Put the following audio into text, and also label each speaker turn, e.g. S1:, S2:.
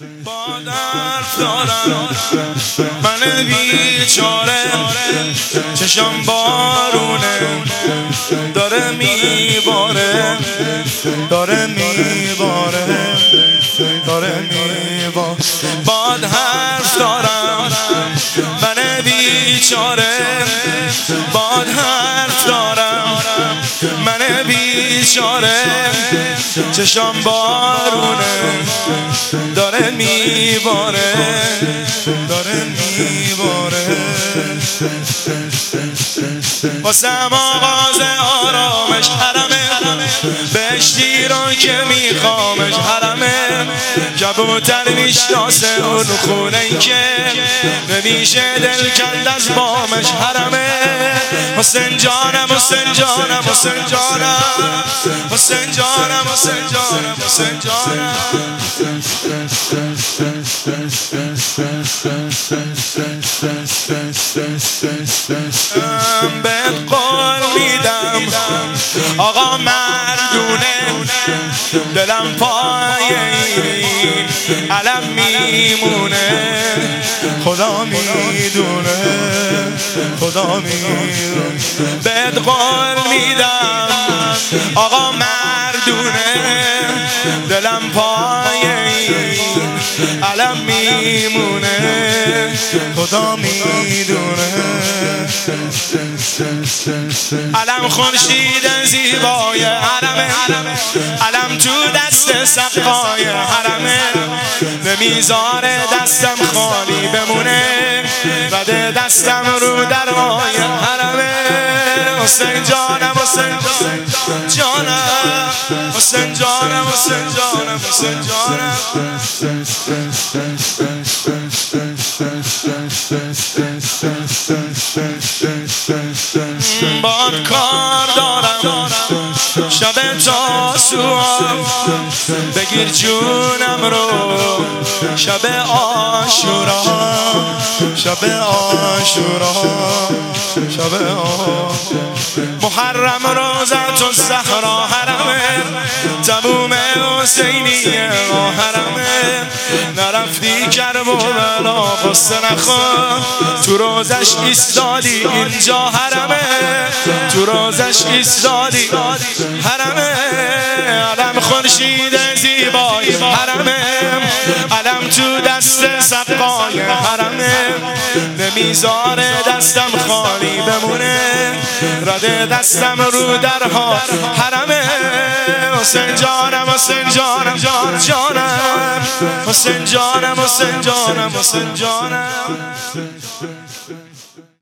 S1: با درد دارم من بیچاره، چشم بارونه داره میباره، داره میباره، داره میباره. باد حرف دارم من بیچاره، باد حرف دارم من بیچاره، چشم بارونه داره میباره، داره میباره. واسم آغاز آرامش حرمه، بهشتی رو که میخوامش حرمه. کبوتر میشناسه اون خونه‌ای که نمیشه دل کند از بامش حرمه. حسین جانم حسین جانم حسین جانم حسین جانم حسین جانم حسین جانم. بهت قول میدم آقا مردونه، دلم پای این علم میمونه. خدا میدونه، خدا میدونه. بهت قول میدم آقا مردونه، دلم پای این علم میمونه. خدا میدونه. علم خورشید زیبای حرمه، علم تو دست سقای حرمه. نمیذاره دستم خالی بمونه، رده دستم رو درهای حرمه. حسین جانم حسین جانم حسین جانم حسین جانم حسین جانم. باد کار دارم شب تاسوعا، بگیر جونم رو شب عاشورا، شب عاشورا، شب محرم روزت الزهرا حرمه. تموم حسینیه حرمه. نرفتی کرب و بلا قصه نخور، تو روزش ایستادی اینجا حرمه، تو روزش ایستادی حرمه. علم خورشید زیبای حرمه، علم تو دست سقای حرمه. نمیذاره دستم خالی بمونه، رده دستم رو درها حرمه. حسین جانم حسین جانم جانم حسین جانم حسین جانم حسین جانم.